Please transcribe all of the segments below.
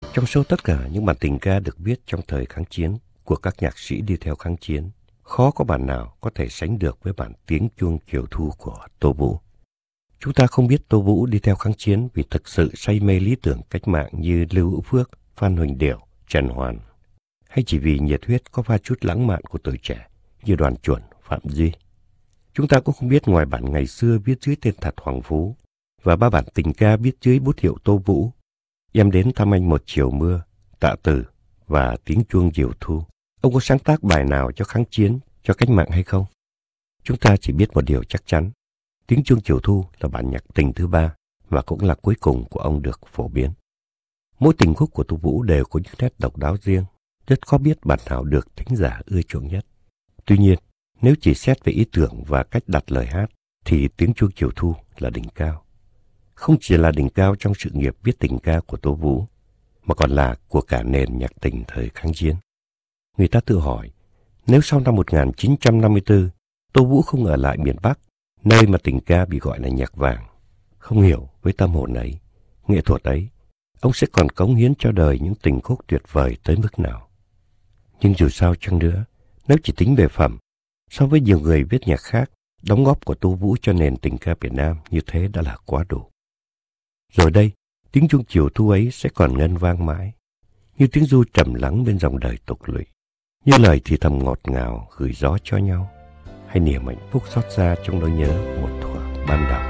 Trong số tất cả những bản tình ca được viết trong thời kháng chiến của các nhạc sĩ đi theo kháng chiến, khó có bản nào có thể sánh được với bản Tiếng chuông chiều thu của Tô Vũ. Chúng ta không biết Tô Vũ đi theo kháng chiến vì thực sự say mê lý tưởng cách mạng như Lưu Hữu Phước, Phan Huỳnh Điểu, Trần Hoàn, hay chỉ vì nhiệt huyết có pha chút lãng mạn của tuổi trẻ như Đoàn Chuẩn, Phạm Duy. Chúng ta cũng không biết ngoài bản ngày xưa viết dưới tên thật Hoàng Phú và 3 bản tình ca viết dưới bút hiệu Tô Vũ, Em đến thăm anh một chiều mưa, Tạ Tử và Tiếng chuông chiều thu, ông có sáng tác bài nào cho kháng chiến, cho cách mạng hay không? Chúng ta chỉ biết một điều chắc chắn, Tiếng chuông chiều thu là bản nhạc tình thứ 3 và cũng là cuối cùng của ông được phổ biến. Mỗi tình khúc của Tô Vũ đều có những nét độc đáo riêng, rất khó biết bản nào được thính giả ưa chuộng nhất. Tuy nhiên, nếu chỉ xét về ý tưởng và cách đặt lời hát, thì Tiếng chuông chiều thu là đỉnh cao. Không chỉ là đỉnh cao trong sự nghiệp viết tình ca của Tô Vũ, mà còn là của cả nền nhạc tình thời kháng chiến. Người ta tự hỏi, nếu sau năm 1954, Tô Vũ không ở lại miền Bắc, nơi mà tình ca bị gọi là nhạc vàng, không hiểu với tâm hồn ấy, nghệ thuật ấy, ông sẽ còn cống hiến cho đời những tình khúc tuyệt vời tới mức nào. Nhưng dù sao chăng nữa, nếu chỉ tính về phẩm, so với nhiều người viết nhạc khác, đóng góp của Tô Vũ cho nền tình ca Việt Nam như thế đã là quá đủ. Rồi đây, tiếng chuông chiều thu ấy sẽ còn ngân vang mãi, như tiếng ru trầm lắng bên dòng đời tục lụy, như lời thì thầm ngọt ngào gửi gió cho nhau, hay niềm hạnh phúc xót xa trong nỗi nhớ một thuở ban đầu.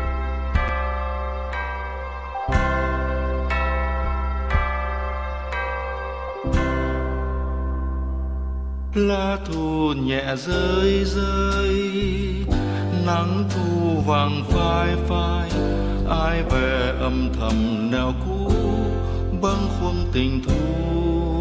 Lá thu nhẹ rơi rơi, nắng thu vàng phai phai, ai về âm thầm nẻo cũ bâng khuâng tình thu.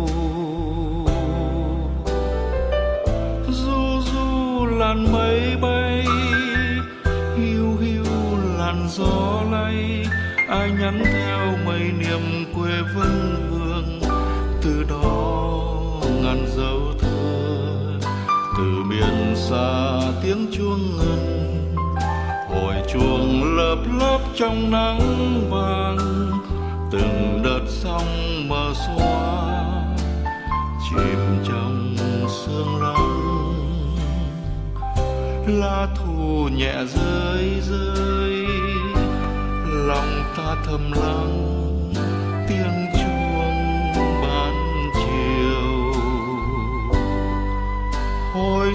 Du du làn mây bay, hiu hiu làn gió lay, ai nhắn theo mây niềm quê vân vương. Từ đó ngàn dấu thơ, từ biển xa tiếng chuông ngân, hồi chuông lấp lấp trong nắng vàng, từng đợt sóng mờ xóa chìm trong sương lắng. Lá thu nhẹ rơi rơi, lòng ta thầm lắng tiếng chuông ban chiều. Hồi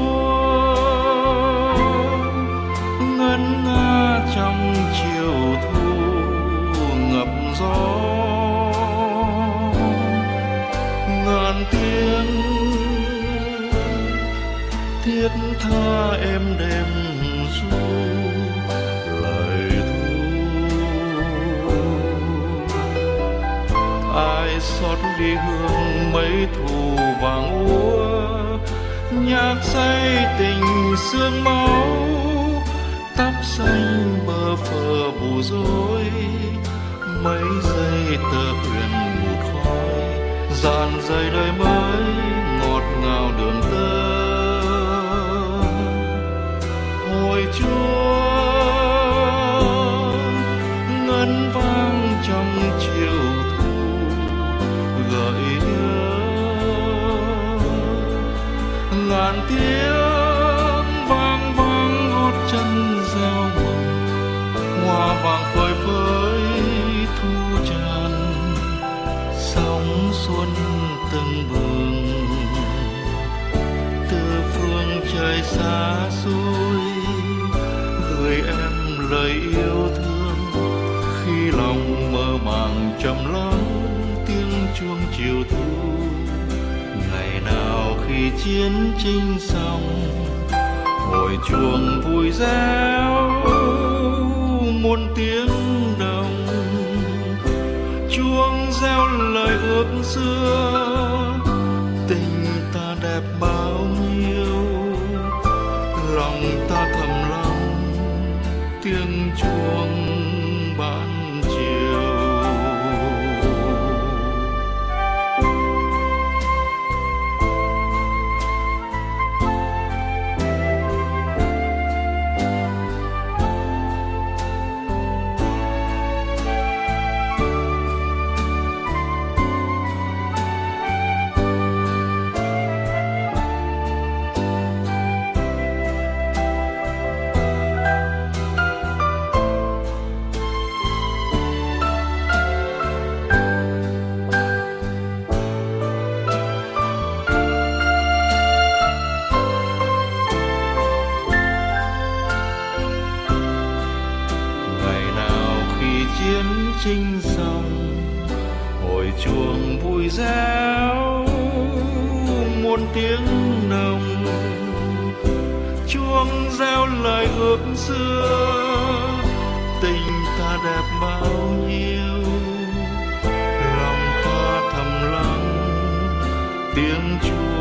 chuông ngân nga trong chiều thu ngập gió, ngàn tiếng thiết tha êm đềm ru lời thu. Ai xót ly hương mấy thu vàng úa, nhạc say tình sương máu, tóc xanh bơ phờ bù rối, mấy giây tơ huyền một khói, dàn dây đời mới ngọt ngào đường tơ. Hồi chuông ngân vang trong chiều thu, gợi nhớ ngàn tiếng vang vang gót chân gieo mầm, hoa vàng phơi phới thu tràn, sóng xuân từng bừng từ phương trời xa xôi, gửi em lời yêu thương khi lòng mơ màng trầm lắng tiếng chuông chiều thu. Ngày nào khi chiến tranh xong, hồi chuông vui réo muôn tiếng đồng, chuông reo lời ước xưa, tình ta đẹp bao nhiêu, lòng ta thầm lắng tiếng chuông ban chiều. chuông vui réo muôn tiếng nồng, chuông reo lời ước xưa, tình ta đẹp bao nhiêu, lòng ta thầm lắng tiếng chuông